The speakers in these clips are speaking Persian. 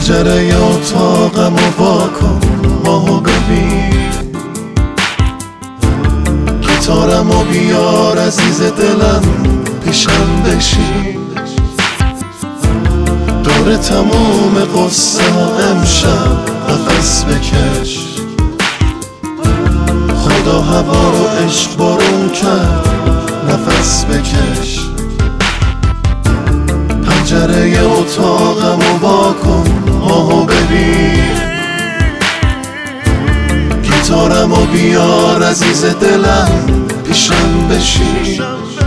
پنجره اتاقمو واکن، ماهو ببین، گیتارمو بیار عزیز دلم پیشم بشین، دور تموم قصه ها امشب نفس بکش. خدا هوا رو عشق بارون کرد، نفس بکش. پنجره اتاقمو واکن، ماهو ببین، گیتارمو بیار عزیز دلم پیشم بشین،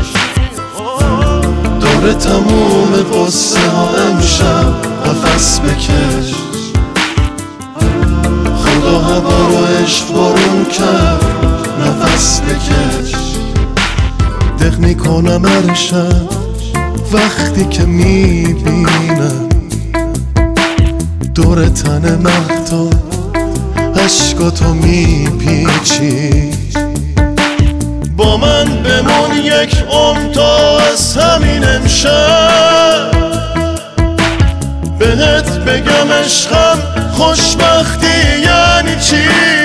دور تموم قصه ها امشب نفس بکش. خدا هوا رو عشق بارون کرد، نفس بکش. دق میکنم هر شب وقتی که میبینم دور تن مهتاب عشقاتو میپیچی. با من بمون یک عمر تا از همین امشب بهت بگم عشقم خوشبختی یعنی چی.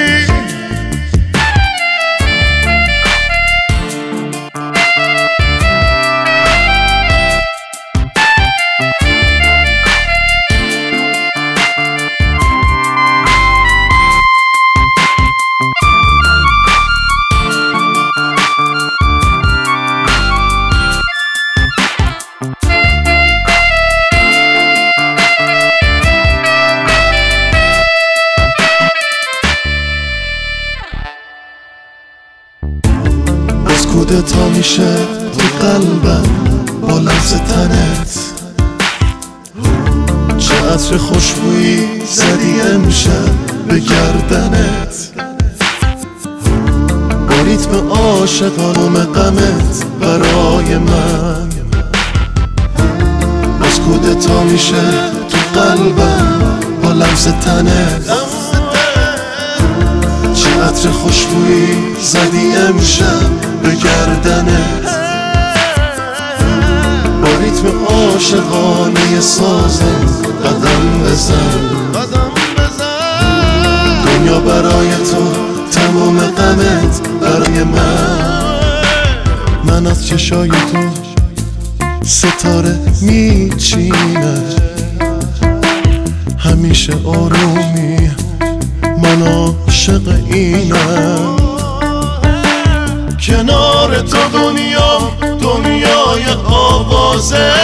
کودتا میشه تو قلبم با لمس تنت، چه عطر خوشبویی زدی امشب به گردنت، با ریتم عاشقانم غمت برای من. باز کودتا میشه تو قلبم با لمس تنت، چه عطر خوشبویی زدی امشب به گردنت، با ریتم عاشقانه سازم قدم بزن. دنیا برای تو تمام غمت برای من از چشای تو ستاره میچینه، همیشه آرومی من عاشق اینم. کنار تو دنیای آوازه،